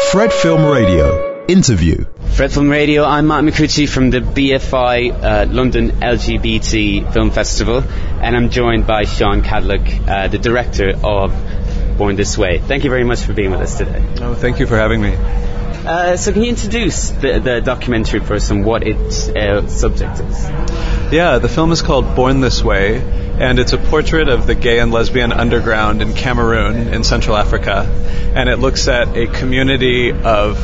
Fred Film Radio interview. Fred Film Radio, I'm Matt McCritchie from the BFI London LGBT Film Festival, and I'm joined by Sean Cadlock, the director of Born This Way. Thank you very much for being with us today. Oh, thank you for having me. So can you introduce the documentary for us and what its subject is? Yeah, the film is called Born This Way, and it's a portrait of the gay and lesbian underground in Cameroon in Central Africa. And it looks at a community of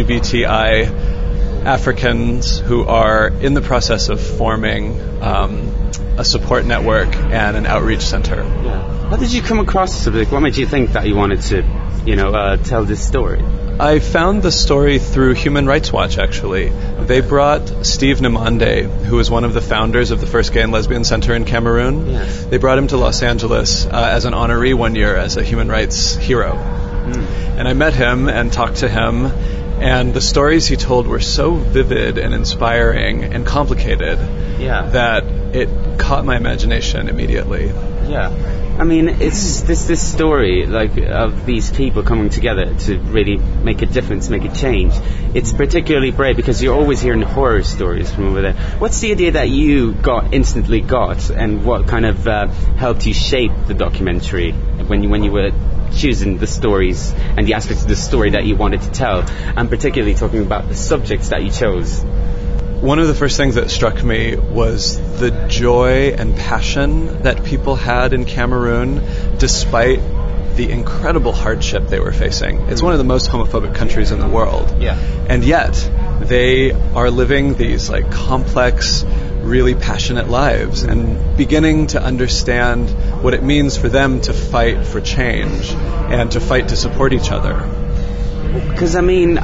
LGBTI Africans who are in the process of forming a support network and an outreach center. Yeah. How did you come across the subject? What made you think that you wanted to, tell this story? I found the story through Human Rights Watch, actually. They brought Steve Namande, who was one of the founders of the first gay and lesbian center in Cameroon. Yes. They brought him to Los Angeles as an honoree one year as a human rights hero. And I met him and talked to him, and the stories he told were so vivid and inspiring and complicated that it caught my imagination immediately. Yeah. I mean, it's this story, of these people coming together to really make a difference, make a change. It's particularly brave because you're always hearing horror stories from over there. What's the idea that you instantly got, and what kind of helped you shape the documentary when you were choosing the stories and the aspects of the story that you wanted to tell, and particularly talking about the subjects that you chose? One of the first things that struck me was the joy and passion that people had in Cameroon despite the incredible hardship they were facing. It's one of the most homophobic countries in the world. Yeah. And yet, they are living these complex, really passionate lives and beginning to understand what it means for them to fight for change and to fight to support each other. Because,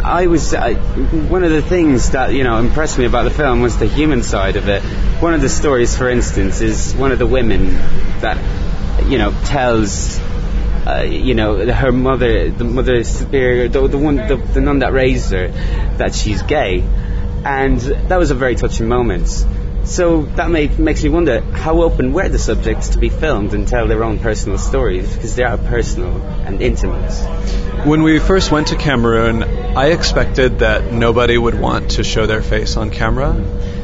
one of the things that, impressed me about the film was the human side of it. One of the stories, for instance, is one of the women that, tells, her mother, the mother superior, the nun that raised her, that she's gay. And that was a very touching moment. So that makes me wonder, how open were the subjects to be filmed and tell their own personal stories? Because they are personal and intimate. When we first went to Cameroon, I expected that nobody would want to show their face on camera,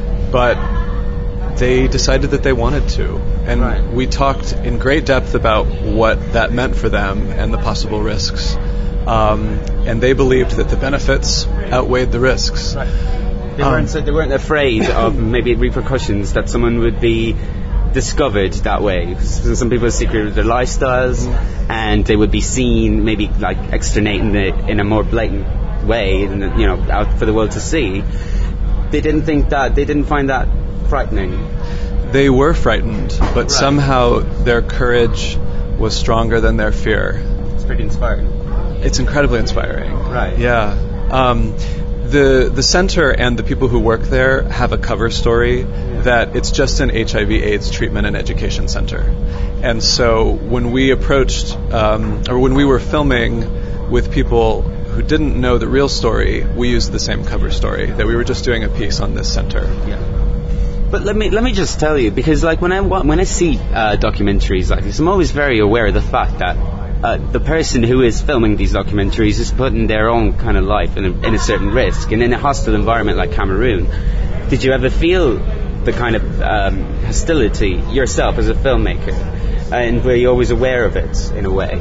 but they decided that they wanted to. And we talked in great depth about what that meant for them and the possible risks. And they believed that the benefits outweighed the risks. They weren't afraid of maybe repercussions that someone would be discovered that way. Some people secreted their lifestyles, and they would be seen maybe exterminating it in a more blatant way, and out for the world to see. They didn't find that frightening. They were frightened, but somehow their courage was stronger than their fear. It's pretty inspiring. It's incredibly inspiring. Right. Yeah. The center and the people who work there have a cover story that it's just an HIV/AIDS treatment and education center. And so when we approached, when we were filming with people who didn't know the real story, we used the same cover story, that we were just doing a piece on this center. Yeah. But let me just tell you, because when I see documentaries like this, I'm always very aware of the fact that the person who is filming these documentaries is putting their own kind of life in a certain risk. And in a hostile environment like Cameroon, did you ever feel the kind of hostility yourself as a filmmaker? And were you always aware of it in a way?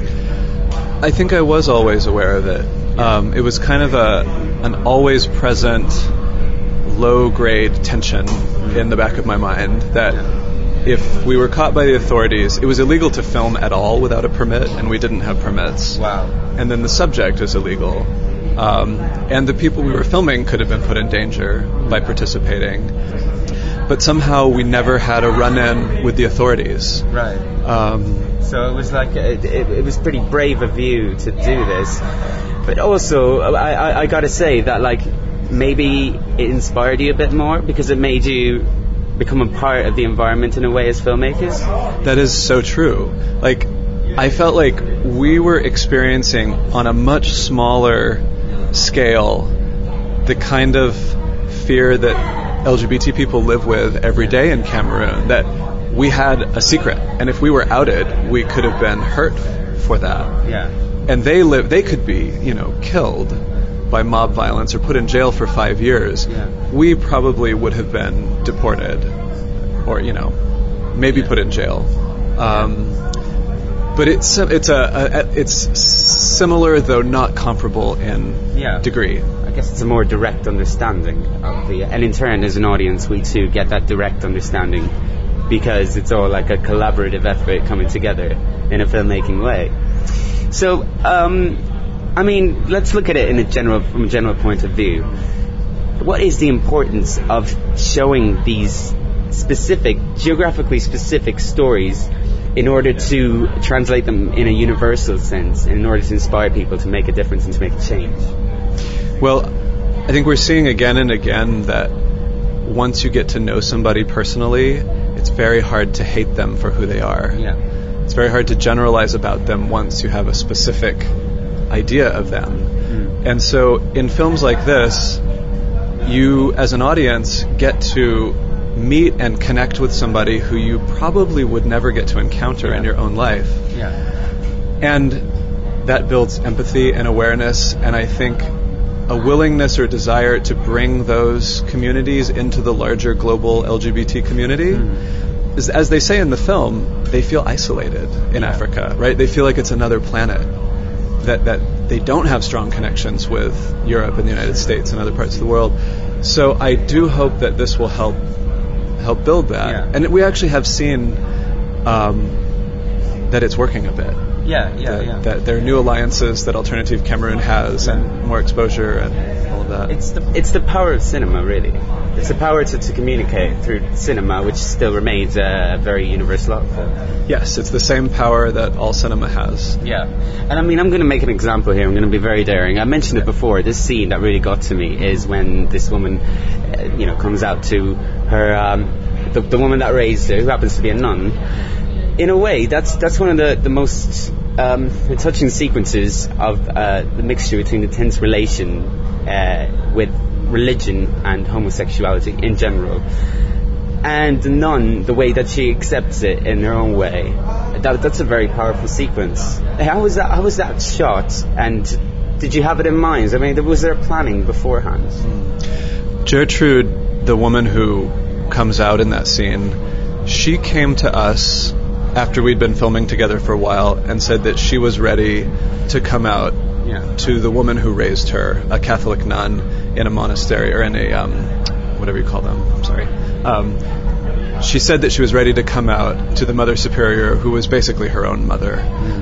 I think I was always aware of it. It was kind of an always present, low-grade tension in the back of my mind that if we were caught by the authorities, it was illegal to film at all without a permit, and we didn't have permits. Wow. And then the subject is illegal. And the people we were filming could have been put in danger by participating. But somehow we never had a run-in with the authorities. Right. So it was it was pretty brave of you to do this. But also, I gotta say that maybe it inspired you a bit more because it made you become a part of the environment in a way as filmmakers? That is so true. I felt like we were experiencing on a much smaller scale the kind of fear that LGBT people live with every day in Cameroon, that we had a secret, and if we were outed, we could have been hurt for that. Yeah. and they could be, killed by mob violence or put in jail for 5 years, we probably would have been deported or, maybe put in jail. But it's similar, though not comparable in degree. I guess it's a more direct understanding of and in turn, as an audience, we too get that direct understanding because it's all like a collaborative effort coming together in a filmmaking way. So, let's look at it from a general point of view. What is the importance of showing these geographically specific stories in order to translate them in a universal sense, in order to inspire people to make a difference and to make a change? Well, I think we're seeing again and again that once you get to know somebody personally, it's very hard to hate them for who they are. Yeah. It's very hard to generalize about them once you have a specific idea of them. And so in films like this, you as an audience get to meet and connect with somebody who you probably would never get to encounter in your own life. Yeah. And that builds empathy and awareness, and I think a willingness or desire to bring those communities into the larger global LGBT community. Is, as they say in the film, they feel isolated in Africa, right? They feel like it's another planet, that they don't have strong connections with Europe and the United States and other parts of the world. So I do hope that this will help build that. Yeah. And we actually have seen that it's working a bit. That there are new alliances that Alternative Cameroon has, and more exposure and all of that. It's the power of cinema, really. It's the power to communicate through cinema, which still remains a very universal art form. Yes, it's the same power that all cinema has. Yeah. And I'm going to make an example here. I'm going to be very daring. I mentioned it before. This scene that really got to me is when this woman, comes out to her, the woman that raised her, who happens to be a nun. In a way, that's one of the most touching sequences of the mixture between the tense relation with religion and homosexuality in general, and the nun, the way that she accepts it in her own way. That's a very powerful sequence. How was that shot? And did you have it in mind? I mean, was there planning beforehand? Gertrude, the woman who comes out in that scene, she came to us after we'd been filming together for a while and said that she was ready to come out to the woman who raised her, a Catholic nun in a monastery, or in a, whatever you call them, I'm sorry. She said that she was ready to come out to the Mother Superior, who was basically her own mother.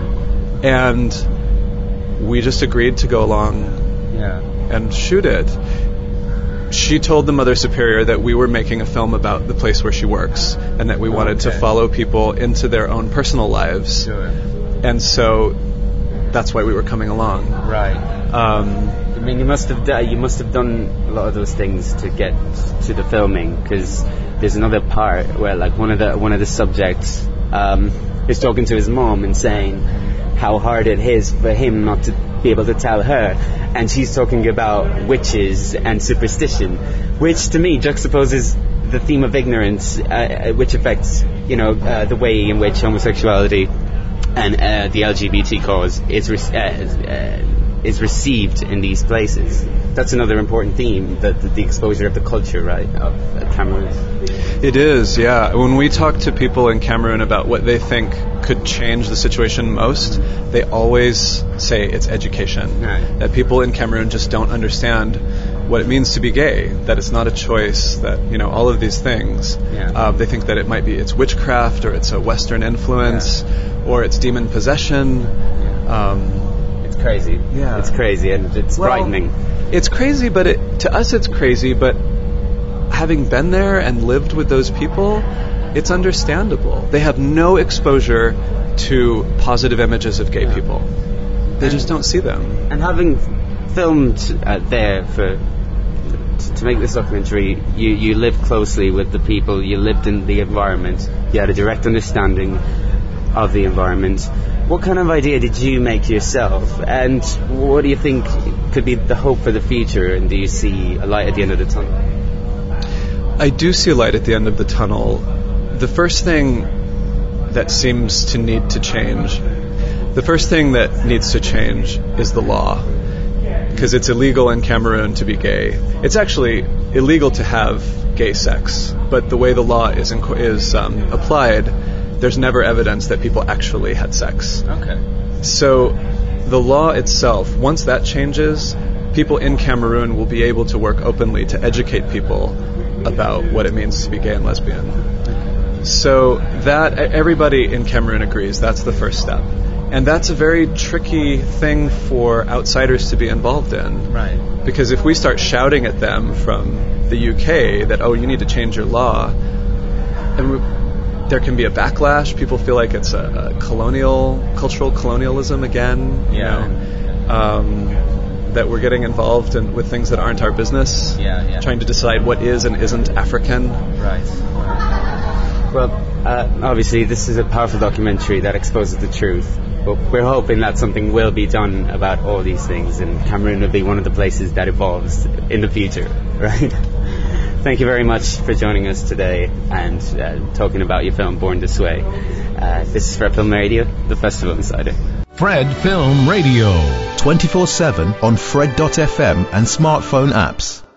And we just agreed to go along and shoot it. She told the Mother Superior that we were making a film about the place where she works, and that we wanted to follow people into their own personal lives. Sure. And so that's why we were coming along. Right. You must have done a lot of those things to get to the filming, because there's another part where, like, one of the subjects is talking to his mom and saying how hard it is for him not to be able to tell her, and she's talking about witches and superstition, which to me juxtaposes the theme of ignorance, which affects the way in which homosexuality and the LGBT cause is received in these places. That's another important theme, the exposure of the culture, right, of Cameroon. It is, yeah. When we talk to people in Cameroon about what they think could change the situation most, they always say it's education. Right. That people in Cameroon just don't understand what it means to be gay, that it's not a choice, that, all of these things. Yeah. They think that it's witchcraft, or it's a Western influence, or it's demon possession. It's crazy. Yeah. It's crazy, and it's frightening. It's crazy, but to us it's crazy, but having been there and lived with those people, it's understandable. They have no exposure to positive images of gay people. They just don't see them. And having filmed there to make this documentary, you lived closely with the people, you lived in the environment, you had a direct understanding of the environment. What kind of idea did you make yourself, and what do you think could be the hope for the future, and do you see a light at the end of the tunnel? I do see a light at the end of the tunnel. The first thing that seems to need to change The first thing that needs to change is the law, because it's illegal in Cameroon to be gay. It's actually illegal to have gay sex, but the way the law is applied, there's never evidence that people actually had sex. Okay. So the law itself, once that changes, people in Cameroon will be able to work openly to educate people about what it means to be gay and lesbian. So that everybody in Cameroon agrees that's the first step. And that's a very tricky thing for outsiders to be involved in. Right. Because if we start shouting at them from the UK that, oh, you need to change your law, and there can be a backlash. People feel like it's a cultural colonialism again. That we're getting involved with things that aren't our business. Trying to decide what is and isn't African. Right. Well, obviously this is a powerful documentary that exposes the truth. But we're hoping that something will be done about all these things, and Cameroon will be one of the places that evolves in the future, right? Thank you very much for joining us today and talking about your film, Born This Way. This is Fred Film Radio, the Festival Insider. Fred Film Radio. 24/7 on Fred.fm and smartphone apps.